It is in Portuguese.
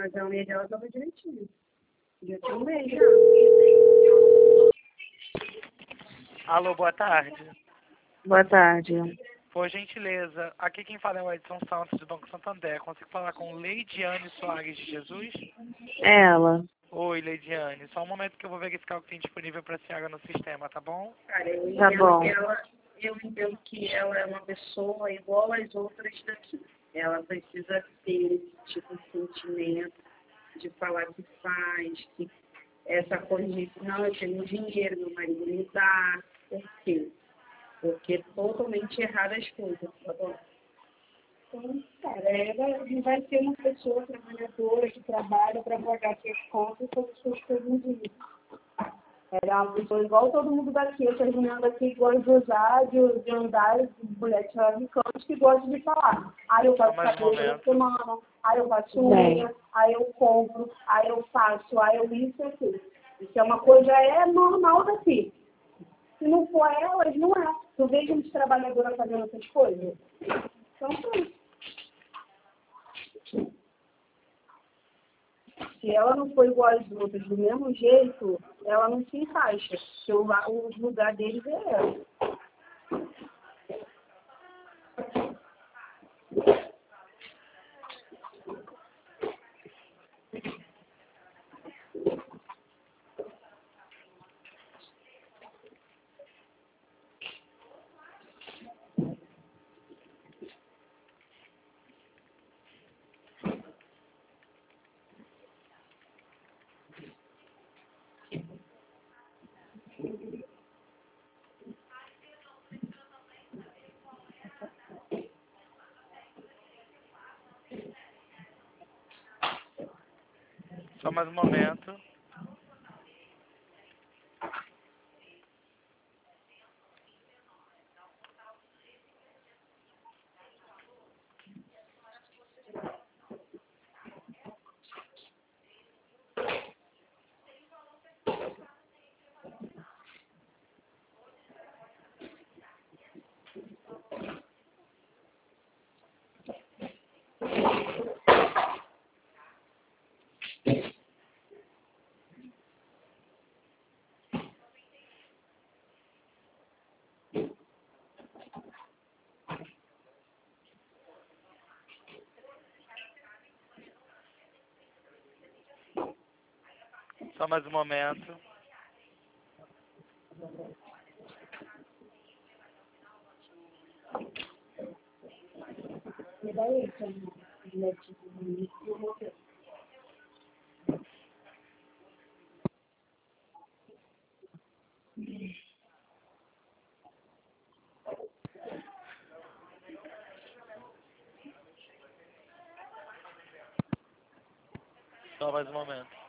Mas a unha dela estava direitinho. Já tinha um mês já. Alô, boa tarde. Boa tarde. Por gentileza, aqui quem fala é o Edson Santos do Banco Santander. Consigo falar com Leidiane Soares de Jesus? Ela. Oi, Leidiane. Só um momento que eu vou verificar o que tem disponível para a senhora no sistema, tá bom? Cara, tá bom. Eu entendo que ela é uma pessoa igual às outras daqui. Ela precisa ter esse tipo de sentimento, de falar que faz, que essa coisa de, não, eu tenho dinheiro, meu marido me dá. Por quê? Porque é totalmente errado as coisas, tá bom? Então, cara, ela não vai ser uma pessoa trabalhadora que trabalha para pagar suas contas como as pessoas não dizem. Ela é uma pessoa igual todo mundo daqui, essas meninas daqui gostam de usar, de andar, de mulheres traficantes que gostam de falar. Aí eu faço cabelo na semana, aí eu faço unha, aí eu compro, aí eu faço, aí eu isso e aquilo. Isso é uma coisa, normal daqui. Se não for elas, não é. Tu vê gente trabalhadora fazendo essas coisas? Então, pronto. Se ela não for igual às outras do mesmo jeito, ela não se encaixa. Porque o lugar deles é ela. Só mais um momento. Só mais um momento. Me dá isso, Só mais um momento.